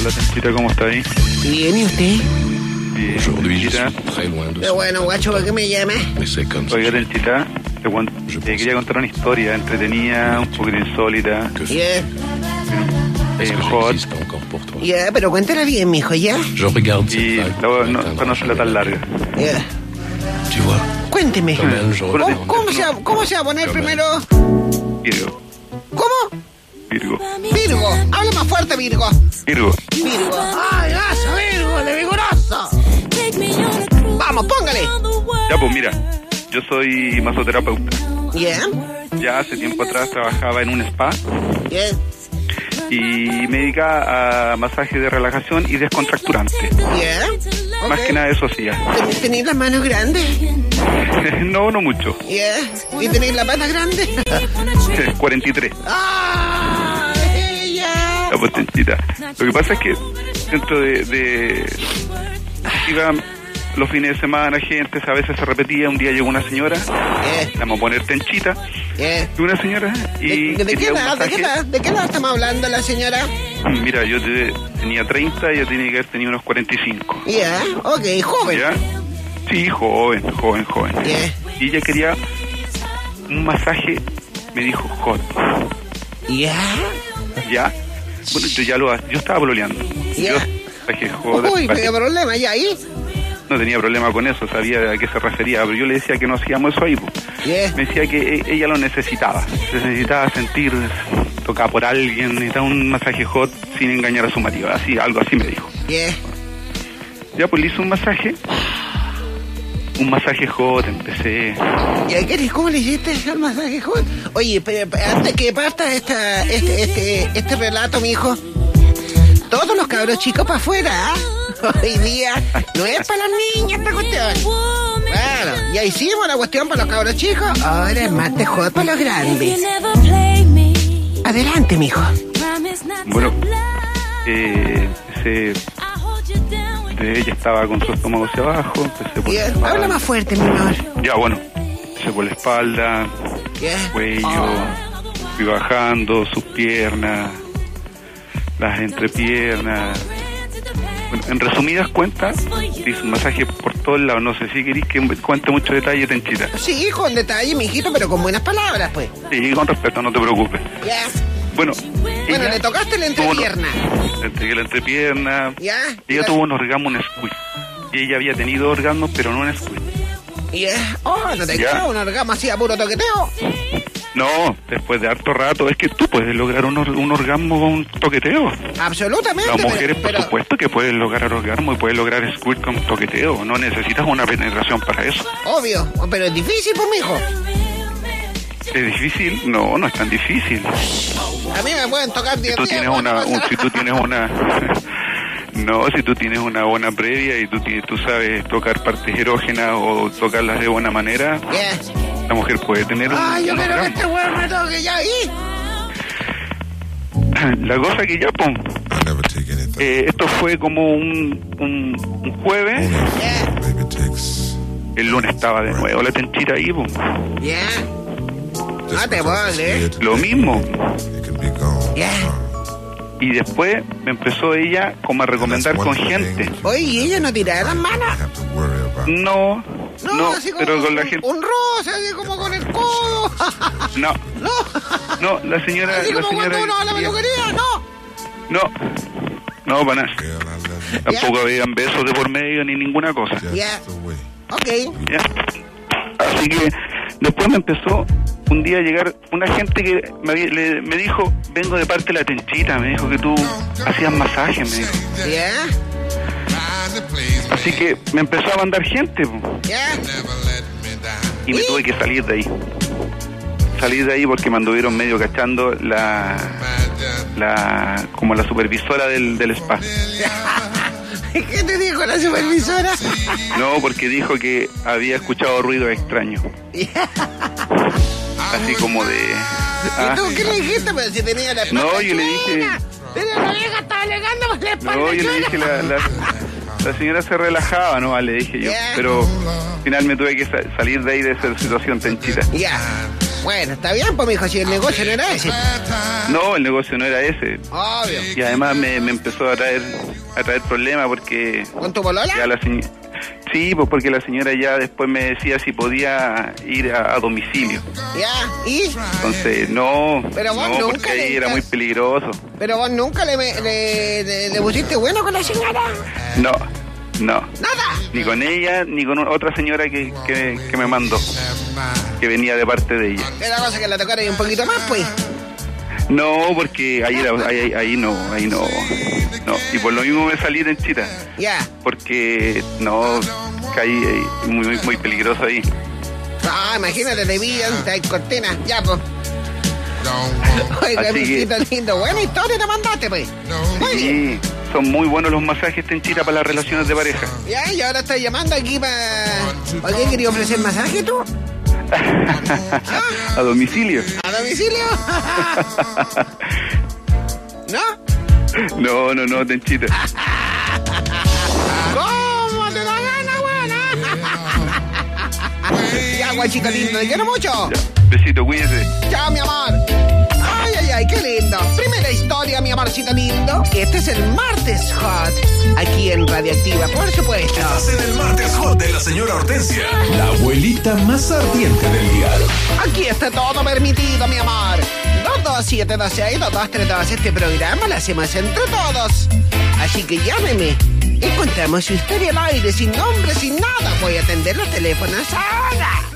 Hola, Tenchita, ¿cómo está ahí? Bien, ¿y usted? Bien, Tenchita. Qué bueno, guacho, ¿por qué me llama? Oiga, Tenchita, te quería contar una historia entretenida, un poquito insólita. Yeah. Hot. Ya, pero cuéntala bien, mijo, ¿ya? Y para no hacerla tan larga. Yeah. Cuénteme. ¿Cómo se va a poner primero? Virgo. ¿Cómo? Virgo. Virgo. Habla más fuerte, Virgo. Virgo. Virgo. ¡Ay, gaso, Virgo, de vigoroso! Vamos, póngale. Ya, pues mira, yo soy masoterapeuta. Yeah. Ya hace tiempo atrás trabajaba en un spa. Yeah. Y me dedicaba a masaje de relajación y descontracturante. Yeah. Más que nada eso hacía. ¿Tenéis las manos grandes? No mucho. Yeah. ¿Y tenéis la pata grande? 43. ¡Ah! ¡Ella! La potentita. Lo que pasa es que dentro de iba los fines de semana, gente, a veces se repetía. Un día llegó una señora, la vamos a poner Tenchita, y una señora, y ¿De qué edad estamos hablando la señora? Mira, yo tenía 30, ella tenía que haber tenido unos 45. Ya, okay, joven. ¿Ya? Sí, joven. Yeah. Y ella quería un masaje, me dijo, hot. ¿Ya? Bueno, yo estaba pololeando. Yeah. Yo masaje hot. Uy, tenía problema, ¿y ahí? No tenía problema con eso, sabía a qué se refería, pero yo le decía que no hacíamos eso ahí. Yeah. Me decía que ella lo necesitaba sentir tocada por alguien, necesitaba un masaje hot sin engañar a su marido, algo así me dijo. Yeah. Ya, pues le hice un masaje hot, empecé. ¿Y cómo le hiciste el masaje hot? Oye, pero antes que parta este relato, mijo, todos los cabros chicos para afuera, ¿ah? Hoy día no es para las niñas esta cuestión. Claro, ya hicimos la cuestión para los cabros chicos, ahora es más de hot para los grandes. Adelante, mijo. Bueno, ella estaba con su estómago hacia abajo, empecé por la espalda. Habla más fuerte, mi amor. Ya, bueno, empecé por la espalda, cuello, fui bajando sus piernas, las entrepiernas. Bueno, en resumidas cuentas, hice un masaje por todos lados. No sé si queréis que cuente mucho detalle, Tenchita. Sí, con detalle, mijito, pero con buenas palabras, pues. Sí, con respeto, no te preocupes. Ya. Bueno, le tocaste la entrepierna. Le entregué la entrepierna. Ya. Ella tuvo un orgasmo en squid. Y ella había tenido orgasmos, pero no en squid. Ya. Oh, ¿no te quedó un orgasmo así a puro toqueteo? No, después de harto rato. Es que tú puedes lograr un orgasmo con toqueteo. Absolutamente. Las mujeres, por supuesto, que pueden lograr orgasmo y pueden lograr squirt con toqueteo. No necesitas una penetración para eso. Obvio, pero es difícil, pues, mijo. ¿Es difícil? No es tan difícil. A mí me pueden tocar 10 días. Si tú tienes una buena previa y tú sabes tocar partes erógenas o tocarlas de buena manera, la mujer puede tener yo quiero que este huevo me toque ya ahí. La cosa que ya, esto fue como un jueves. El lunes estaba de nuevo la Tenchita ahí, te vale. Lo mismo. Y después me empezó ella como a recomendar con gente. Oye, ¿y ella no tiraba las manos? No, así como pero con la gente. Un roce, así como con el codo. No, la señora. Así como cuando uno va a la peluquería, No, para nada. Tampoco habían besos de por medio ni ninguna cosa. Okay. Así que después me empezó un día a llegar una gente que me dijo, vengo de parte de la Tenchita, me dijo que tú hacías masaje, me dijo. Así que me empezó a mandar gente. Y me tuve que salir de ahí porque me anduvieron medio cachando como la supervisora del spa. ¿Qué te dijo la supervisora? No, porque dijo que había escuchado ruidos extraños. Así como de... ¿Y tú qué le dijiste? Pero si tenía la espalda. No, yo le dije... Pero la vieja estaba alegando por la espalda. No, yo le dije, la señora se relajaba, ¿no? Le dije yo. Pero al final me tuve que salir de ahí de esa situación, Tenchita. Bueno, está bien, pues, mijo, si el negocio no era ese. No, el negocio no era ese. Obvio. Y además me empezó a traer problemas porque... ¿Con tu polola? Sí, pues porque la señora ya después me decía si podía ir a domicilio. Ya, ¿y? Entonces, no, pero vos no, nunca porque ahí era muy peligroso. ¿Pero vos nunca le pusiste bueno con la señora? No. ¿Nada? Ni con ella, ni con otra señora que me mandó, que venía de parte de ella. Era cosa que la tocara ahí un poquito más, pues. No, porque ahí no. Y por lo mismo me salí de Chita. Ya. Porque no, caí muy peligroso ahí. Ah, imagínate, te pillan, te hay cortina. Ya, pues. Oiga, mijito lindo. Buena historia te mandaste, pues. Muy bien. Son muy buenos los masajes Tenchita para las relaciones de pareja. Ya, y ahora estás llamando aquí para... ¿Por qué querías ofrecer masaje tú? ¿A domicilio? ¿A domicilio? ¿No? No, Tenchita. ¿Cómo te da gana, buena? Ya, guachito lindo, te quiero mucho. Ya, besito, cuídese. Chao, mi amor. Ay, qué lindo. Primera historia, mi amorcito lindo. Este es el Martes Hot, aquí en Radioactiva, por supuesto. Estás en el Martes Hot de la señora Hortensia, la abuelita más ardiente del dial. Aquí está todo permitido, mi amor. 227262232. Este programa lo hacemos entre todos. Así que llámeme y contamos su historia al aire, sin nombre, sin nada. Voy a atender los teléfonos ahora.